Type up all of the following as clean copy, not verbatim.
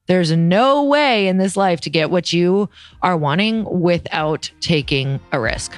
There's no way in this life to get what you are wanting without taking a risk.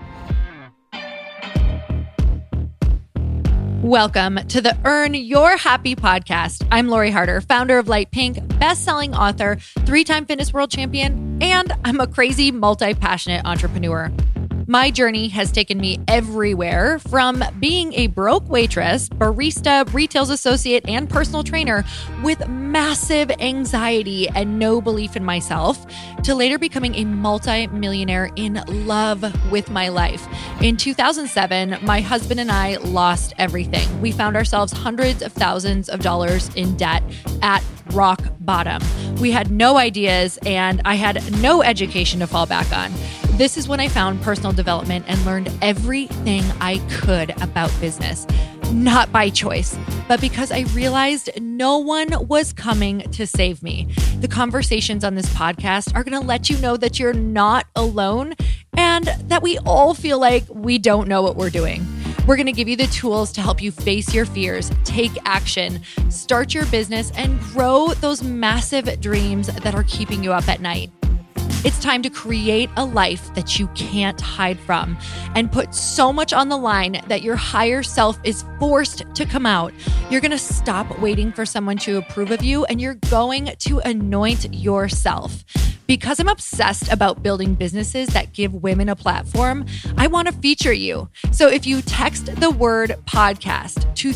Welcome to the Earn Your Happy podcast. I'm Lori Harder, founder of Light Pink, best-selling author, 3-time fitness world champion, and I'm a crazy, multi-passionate entrepreneur. My journey has taken me everywhere, from being a broke waitress, barista, retail associate, and personal trainer with massive anxiety and no belief in myself, to later becoming a multi-millionaire in love with my life. In 2007, my husband and I lost everything. We found ourselves hundreds of thousands of dollars in debt at rock bottom. We had no ideas and I had no education to fall back on. This is when I found personal development and learned everything I could about business, not by choice, but because I realized no one was coming to save me. The conversations on this podcast are going to let you know that you're not alone and that we all feel like we don't know what we're doing. We're going to give you the tools to help you face your fears, take action, start your business, and grow those massive dreams that are keeping you up at night. It's time to create a life that you can't hide from and put so much on the line that your higher self is forced to come out. You're going to stop waiting for someone to approve of you and you're going to anoint yourself. Because I'm obsessed about building businesses that give women a platform, I want to feature you. So if you text the word podcast to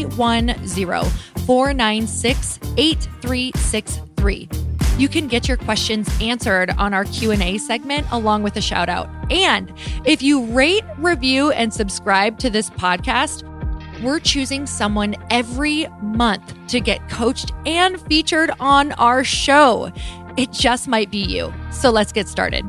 310-496-8363, you can get your questions answered on our Q&A segment along with a shout out. And if you rate, review, and subscribe to this podcast, we're choosing someone every month to get coached and featured on our show. It just might be you. So let's get started.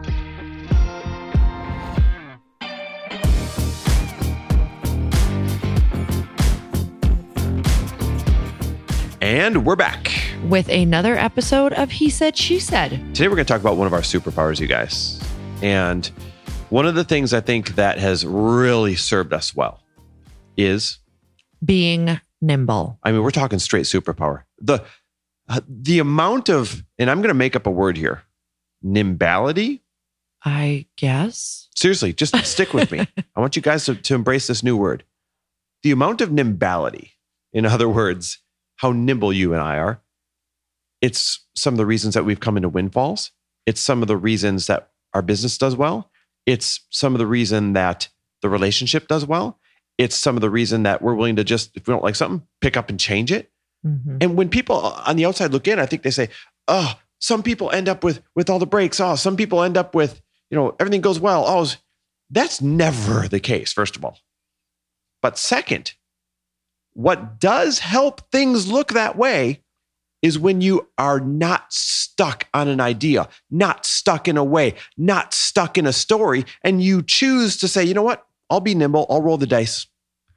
And we're back with another episode of He Said, She Said. Today we're going to talk about one of our superpowers, you guys. And one of the things I think that has really served us well is being nimble. I mean, we're talking straight superpower. The amount of, and I'm going to make up a word here, nimbality. I guess. Seriously, just stick with me. I want you guys to embrace this new word. The amount of nimbality, in other words, how nimble you and I are. It's some of the reasons that we've come into windfalls. It's some of the reasons that our business does well. It's some of the reason that the relationship does well. It's some of the reason that we're willing to just, if we don't like something, pick up and change it. Mm-hmm. And when people on the outside look in, I think they say, oh, some people end up with all the breaks. Oh, some people end up with, everything goes well. Oh, that's never the case, first of all. But second, what does help things look that way is when you are not stuck on an idea, not stuck in a way, not stuck in a story, and you choose to say, you know what? I'll be nimble. I'll roll the dice.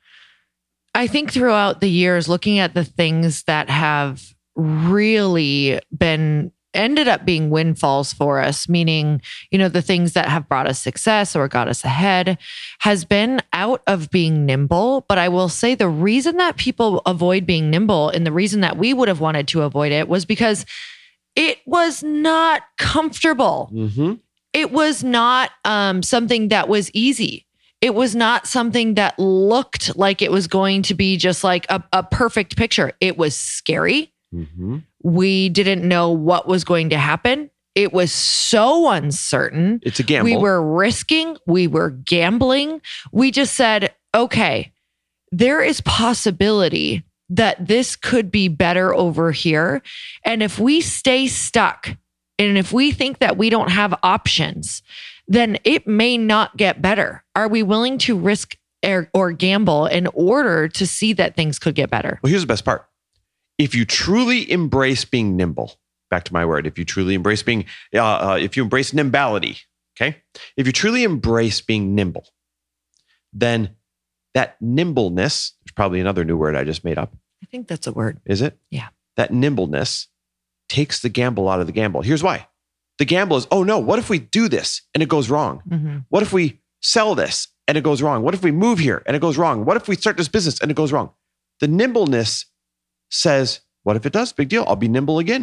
I think throughout the years, looking at the things that have really ended up being windfalls for us, meaning, the things that have brought us success or got us ahead, has been out of being nimble. But I will say the reason that people avoid being nimble and the reason that we would have wanted to avoid it was because it was not comfortable. Mm-hmm. It was not something that was easy. It was not something that looked like it was going to be just like a perfect picture. It was scary. Mm-hmm. We didn't know what was going to happen. It was so uncertain. It's a gamble. We were risking. We were gambling. We just said, okay, there is possibility that this could be better over here. And if we stay stuck and if we think that we don't have options, then it may not get better. Are we willing to risk or gamble in order to see that things could get better? Well, here's the best part. If you truly embrace being nimble, back to my word, if you truly embrace being, if you embrace nimbality, okay? If you truly embrace being nimble, then that nimbleness, there's probably another new word I just made up. I think that's a word. Is it? Yeah. That nimbleness takes the gamble out of the gamble. Here's why. The gamble is, oh no, what if we do this and it goes wrong? Mm-hmm. What if we sell this and it goes wrong? What if we move here and it goes wrong? What if we start this business and it goes wrong? The nimbleness says, what if it does? Big deal. I'll be nimble again.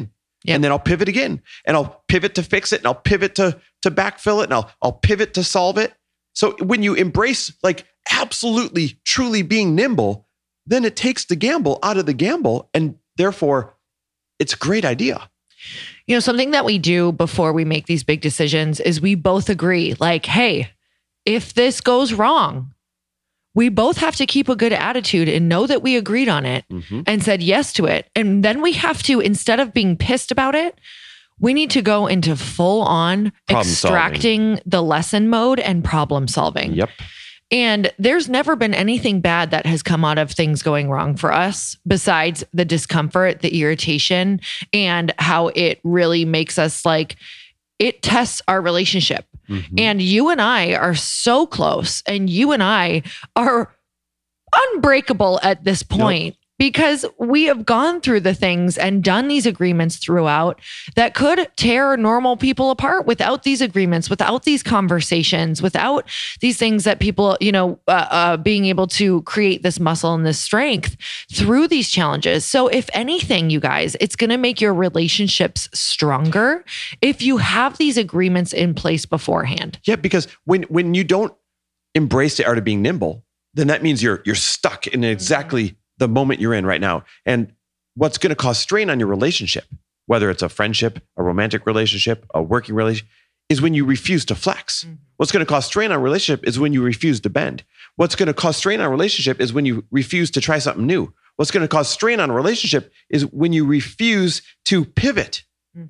Yep. And then I'll pivot again, and I'll pivot to fix it, and I'll pivot to backfill it, and I'll pivot to solve it. So when you embrace like absolutely, truly being nimble, then it takes the gamble out of the gamble. And therefore it's a great idea. You know, something that we do before we make these big decisions is we both agree like, hey, if this goes wrong, we both have to keep a good attitude and know that we agreed on it and said yes to it. And then we have to, instead of being pissed about it, we need to go into full on extracting the lesson mode and problem solving. Yep. And there's never been anything bad that has come out of things going wrong for us besides the discomfort, the irritation, and how it really makes us like, it tests our relationship. And you and I are so close, and you and I are unbreakable at this point. Because we have gone through the things and done these agreements throughout that could tear normal people apart without these agreements, without these conversations, without these things that people, you know, being able to create this muscle and this strength through these challenges. So if anything, you guys, it's going to make your relationships stronger if you have these agreements in place beforehand. Yeah, because when you don't embrace the art of being nimble, then that means you're stuck in exactly the moment you're in right now. And what's going to cause strain on your relationship, whether it's a friendship, a romantic relationship, a working relationship, is when you refuse to flex. What's going to cause strain on a relationship is when you refuse to bend. What's going to cause strain on a relationship is when you refuse to try something new. What's going to cause strain on a relationship is when you refuse to pivot.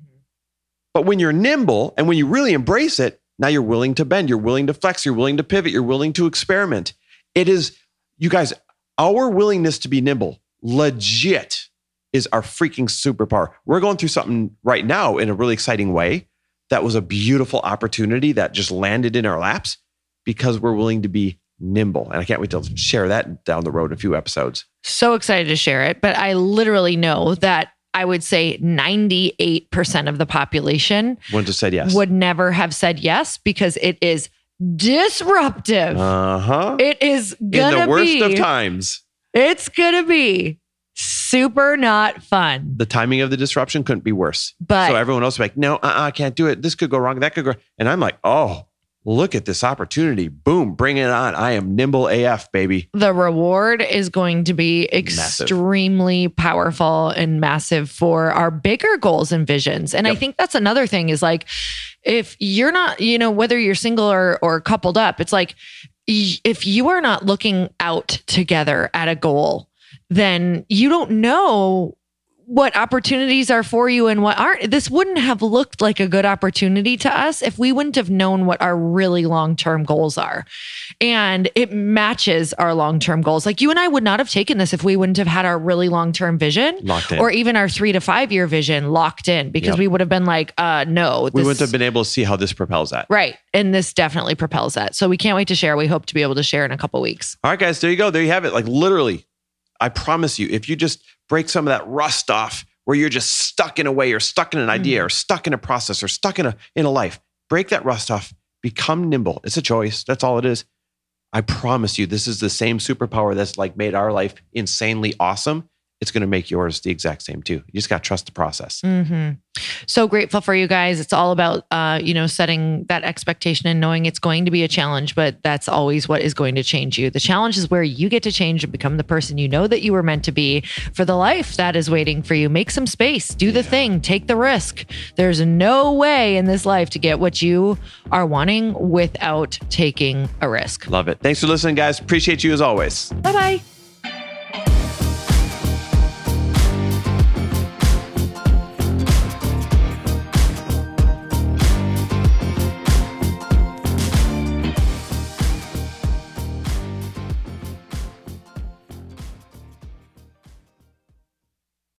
But when you're nimble and when you really embrace it, now you're willing to bend, you're willing to flex, you're willing to pivot, you're willing to experiment. It is, you guys, our willingness to be nimble, legit, is our freaking superpower. We're going through something right now in a really exciting way. That was a beautiful opportunity that just landed in our laps because we're willing to be nimble. And I can't wait to share that down the road in a few episodes. So excited to share it. But I literally know that I would say 98% of the population wouldn't have said yes. Would never have said yes because it is disruptive. It is gonna be in the worst of times. It's gonna be super not fun. The timing of the disruption couldn't be worse. But so everyone else is like, no, I can't do it. This could go wrong. That could go. And I'm like, oh, look at this opportunity. Boom, bring it on. I am nimble AF, baby. The reward is going to be extremely powerful and massive for our bigger goals and visions. And I think that's another thing is like, if you're not, you know, whether you're single or coupled up, it's like, if you are not looking out together at a goal, then you don't know what opportunities are for you and what aren't. This wouldn't have looked like a good opportunity to us if we wouldn't have known what our really long-term goals are. And it matches our long-term goals. Like you and I would not have taken this if we wouldn't have had our really long-term vision locked in, or even our 3 to 5 year vision locked in, because we would have been like, no. We wouldn't have been able to see how this propels that. Right. And this definitely propels that. So we can't wait to share. We hope to be able to share in a couple weeks. All right, guys, there you go. There you have it. Like literally, I promise you, if you just break some of that rust off where you're just stuck in a way or stuck in an idea or stuck in a process or stuck in a life, break that rust off, become nimble. It's a choice. That's all it is. I promise you, this is the same superpower that's like made our life insanely awesome. It's going to make yours the exact same too. You just got to trust the process. So grateful for you guys. It's all about, setting that expectation and knowing it's going to be a challenge, but that's always what is going to change you. The challenge is where you get to change and become the person you know that you were meant to be for the life that is waiting for you. Make some space, do the thing, take the risk. There's no way in this life to get what you are wanting without taking a risk. Love it. Thanks for listening, guys. Appreciate you as always. Bye-bye.